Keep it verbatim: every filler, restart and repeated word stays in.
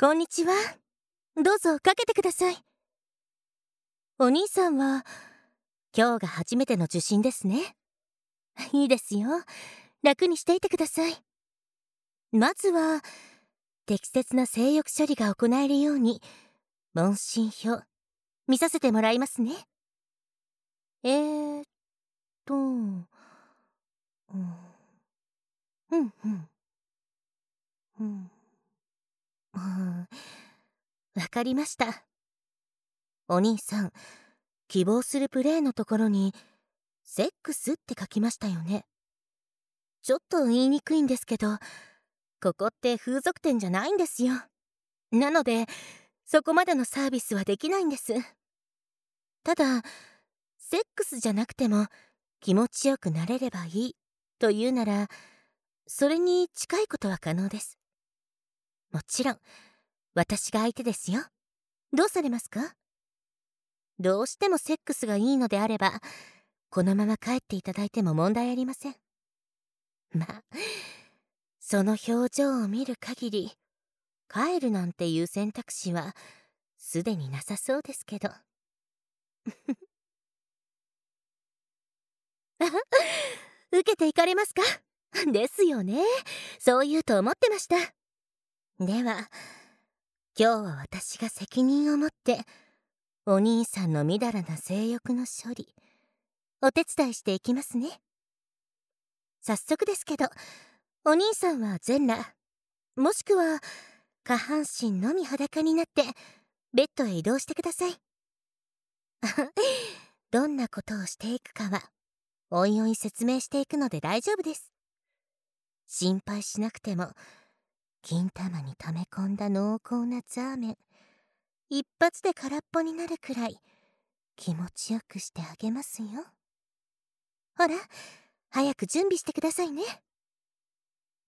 こんにちは。どうぞかけてください。お兄さんは今日が初めての受診ですね。いいですよ。楽にしていてください。まずは適切な性欲処理が行えるように問診票見させてもらいますね。えーっとうんうんうんうんうんわかりました。お兄さん、希望するプレイのところにセックスって書きましたよね。ちょっと言いにくいんですけど、ここって風俗店じゃないんですよ。なのでそこまでのサービスはできないんです。ただセックスじゃなくても気持ちよくなれればいいというなら、それに近いことは可能です。もちろん私が相手ですよ。どうされますか？どうしてもセックスがいいのであれば、このまま帰っていただいても問題ありません。まあその表情を見る限り帰るなんていう選択肢はすでになさそうですけど。受けていかれますか？ですよね。そう言うと思ってました。では今日は私が責任を持ってお兄さんのみだらな性欲の処理お手伝いしていきますね。早速ですけど、お兄さんは全裸もしくは下半身のみ裸になってベッドへ移動してください。どんなことをしていくかはおいおい説明していくので大丈夫です。心配しなくても金玉に溜め込んだ濃厚なザーメン一発で空っぽになるくらい気持ちよくしてあげますよ。ほら早く準備してくださいね。